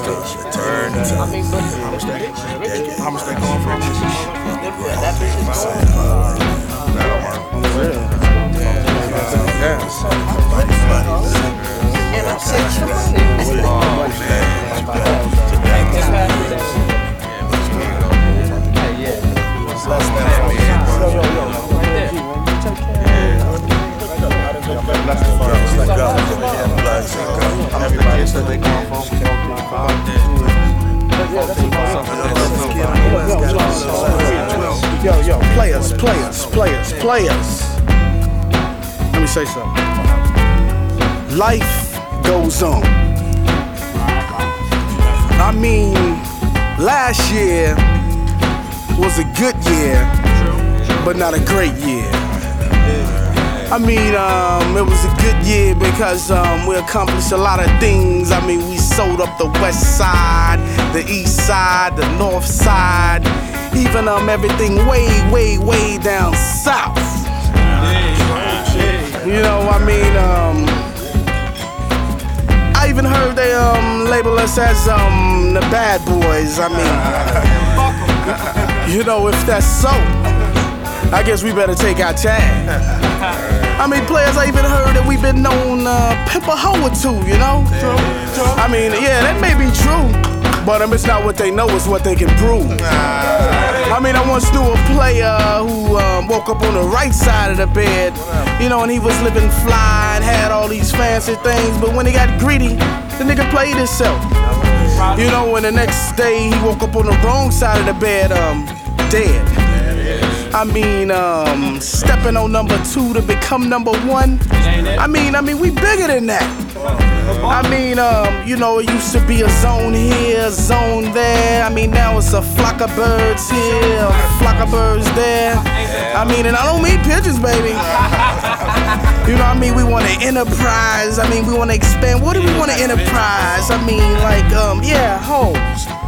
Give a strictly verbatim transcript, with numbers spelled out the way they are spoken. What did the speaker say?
Turn it. How much they? How much they going for? Everybody said they going for Yo, yo, players, players, players, players. Let me say something. Life goes on. I mean, last year was a good year, but not a great year. I mean, um, it was a good year because um, we accomplished a lot of things. I mean, we sold up the west side, the east side, the north side, even um, everything way, way, way down south. You know, I mean, um, I even heard they um, label us as um, the bad boys. I mean, you know, if that's so, I guess we better take our tag. I mean, players, I even heard that we've been known uh, pimp a hoe or two, you know? True, true. I mean, yeah, that may be true, but um, it's not what they know, it's what they can prove. I mean, I once knew a player who um, woke up on the right side of the bed, you know, and he was living fly and had all these fancy things, but when he got greedy, the nigga played himself. You know, and the next day he woke up on the wrong side of the bed, um, dead. I mean, um, stepping on number two to become number one. I mean, I mean, we bigger than that. I mean, um, you know, it used to be a zone here, a zone there. I mean, now it's a flock of birds here, a flock of birds there. I mean, and I don't mean pigeons, baby. You know what I mean? We want to enterprise. I mean, we want to expand. What do we want to enterprise? I mean, like, um, yeah, homes.